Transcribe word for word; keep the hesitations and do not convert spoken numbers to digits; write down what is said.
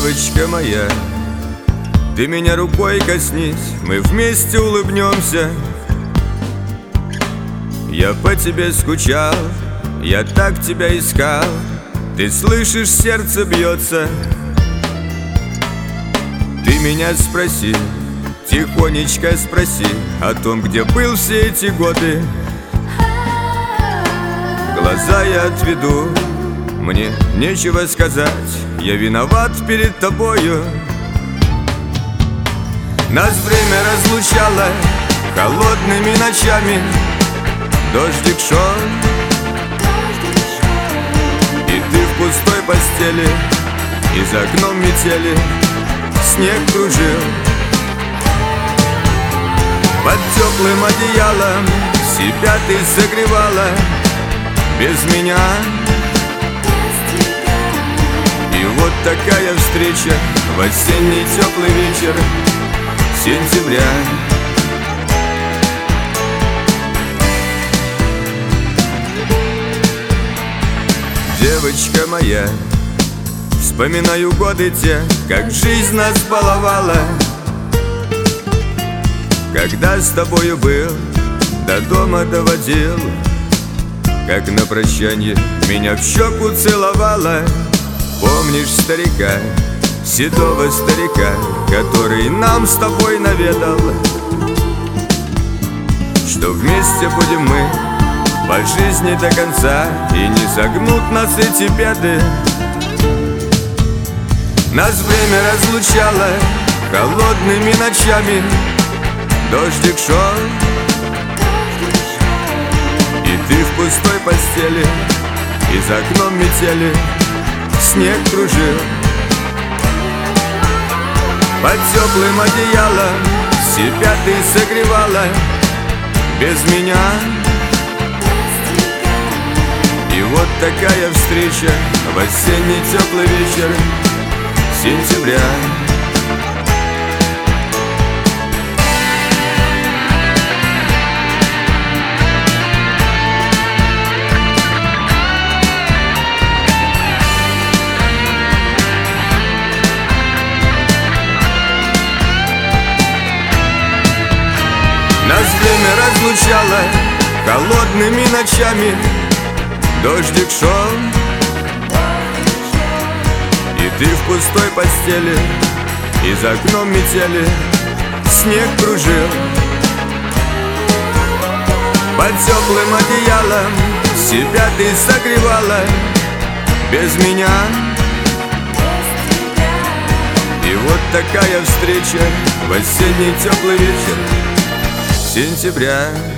Девочка моя, ты меня рукой коснись, мы вместе улыбнемся. Я по тебе скучал, я так тебя искал. Ты слышишь, сердце бьется. Ты меня спроси, тихонечко спроси о том, где был все эти годы. Глаза я отведу, мне нечего сказать, я виноват перед тобою. Нас время разлучало холодными ночами. Дождик шел, и ты в пустой постели, и за окном метели снег кружил. Под теплым одеялом себя ты согревала без меня. И вот такая встреча в осенний теплый вечер сентября. Девочка моя, вспоминаю годы те, как жизнь нас баловала. Когда с тобою был, до дома доводил, как на прощанье меня в щеку целовала. Помнишь старика, седого старика, который нам с тобой наведал, что вместе будем мы по жизни до конца, и не согнут нас эти беды. Нас время разлучало холодными ночами. Дождик шел, и ты в пустой постели, и за окном метели снег кружил. Под теплым одеялом себя ты согревала без меня. И вот такая встреча в осенний теплый вечер сентября. Нас время разлучало холодными ночами. Дождик шел, и ты в пустой постели, и за окном метели снег кружил. Под теплым одеялом себя ты согревала без меня. И вот такая встреча в осенний теплый вечер сентября.